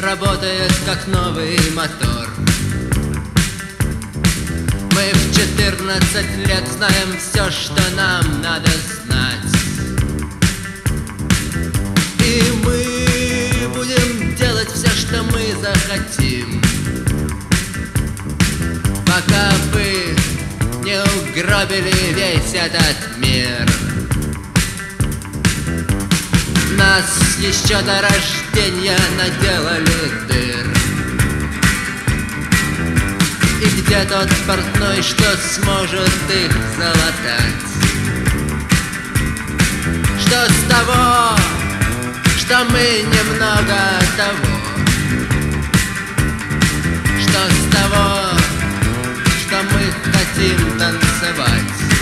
работает как новый мотор. Мы в 14 лет знаем все, что нам надо знать. И мы будем делать все, что мы захотим, пока вы не угробили весь этот мир. Нас еще до рождения наделали дыр. И где тот портной, что сможет их залатать? Что с того, что мы немного того? Что с того, что мы хотим танцевать?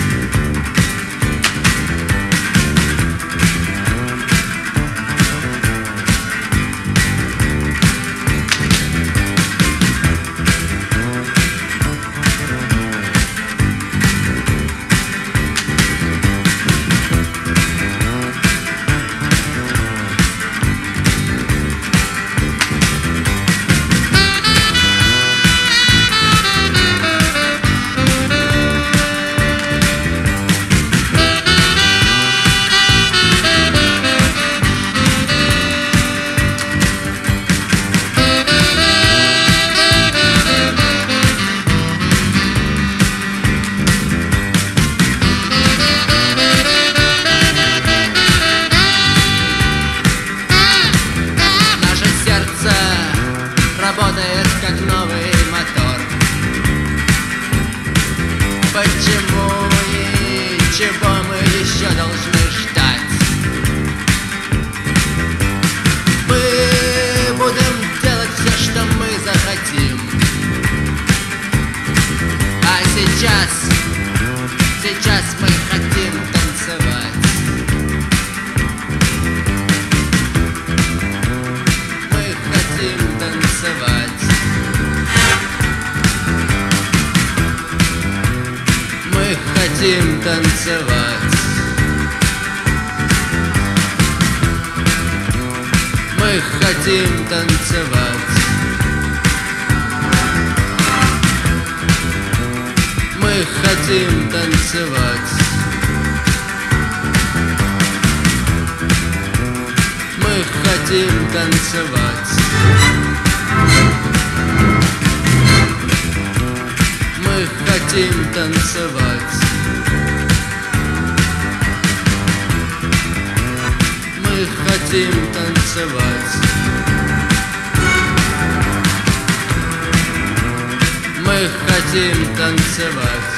Работает как новый мотор. Почему и чего мы еще должны ждать? Мы будем делать все, что мы захотим. А сейчас мы хотим танцевать. Мы хотим танцевать. Мы хотим танцевать. Мы хотим танцевать. Мы хотим танцевать. Мы хотим танцевать. Мы хотим танцевать. Мы хотим танцевать. Мы хотим танцевать.